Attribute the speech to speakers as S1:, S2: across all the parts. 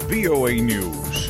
S1: VOA News.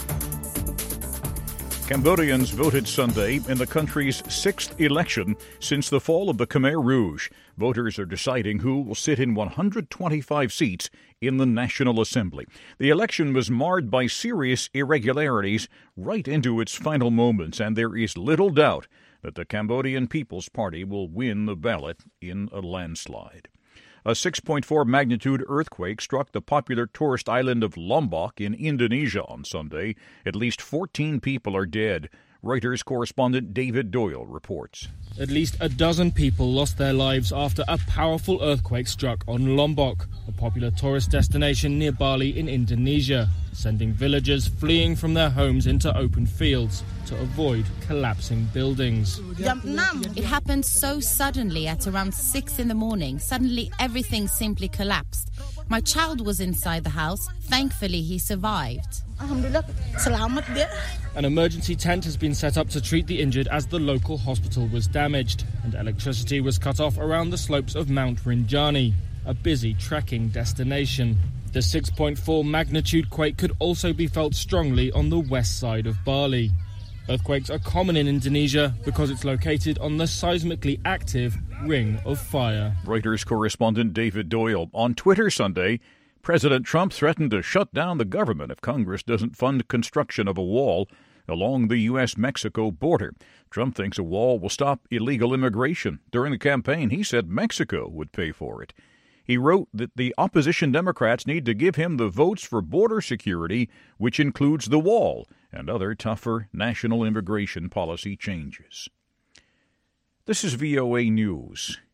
S1: Cambodians voted Sunday in the country's sixth election since the fall of the Khmer Rouge. Voters are deciding who will sit in 125 seats in the National Assembly. The election was marred by serious irregularities right into its final moments, and there is little doubt that the Cambodian People's Party will win the ballot in a landslide. A 6.4 magnitude earthquake struck the popular tourist island of Lombok in Indonesia on Sunday. At least 14 people are dead. Reuters correspondent David Doyle reports.
S2: At least a dozen people lost their lives after a powerful earthquake struck on Lombok, a popular tourist destination near Bali in Indonesia, sending villagers fleeing from their homes into open fields to avoid collapsing buildings.
S3: It happened so suddenly at around 6 in the morning. Suddenly everything simply collapsed. My child was inside the house. Thankfully, he survived.
S2: An emergency tent has been set up to treat the injured as the local hospital was damaged, and electricity was cut off around the slopes of Mount Rinjani, a busy trekking destination. The 6.4 magnitude quake could also be felt strongly on the west side of Bali. Earthquakes are common in Indonesia because it's located on the seismically active Ring of Fire.
S1: Reuters correspondent David Doyle. On Twitter Sunday, President Trump threatened to shut down the government if Congress doesn't fund construction of a wall along the U.S.-Mexico border. Trump thinks a wall will stop illegal immigration. During the campaign, he said Mexico would pay for it. He wrote that the opposition Democrats need to give him the votes for border security, which includes the wall and other tougher national immigration policy changes. This is VOA News.